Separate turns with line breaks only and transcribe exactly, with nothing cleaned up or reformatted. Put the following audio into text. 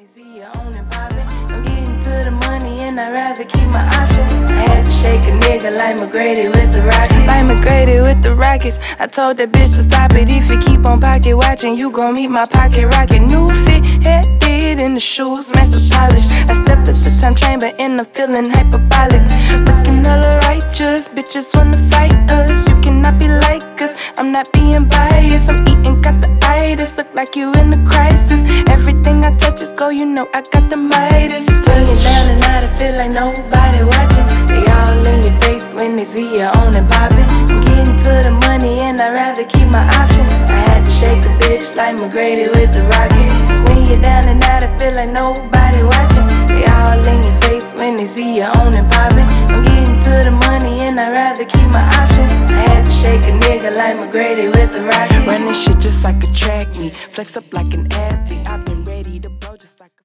See you on and poppin'. I'm getting to the money and I'd rather keep my options. I had to shake a nigga like McGrady with the Rockets. Like McGrady with the Rockets. I told that bitch to stop it. If you keep on pocket watching, you gon' meet my pocket rocket. New fit, head did in the shoes, match the polish. I stepped at the time chamber and I'm feeling hyperbolic. Looking hella righteous, bitches wanna fight us. You cannot be like us, I'm not being biased. I'm eating, got the itis, look like you in a crisis. Everything I touch is gold, you know I got the Midas. Turn it down and I feel like nobody watching. They all in your face when they see you on and poppin'. I'm getting to the money and I'd rather keep my options. I had to shake a bitch like McGrady with the Rocket. When you're down and out, I feel like nobody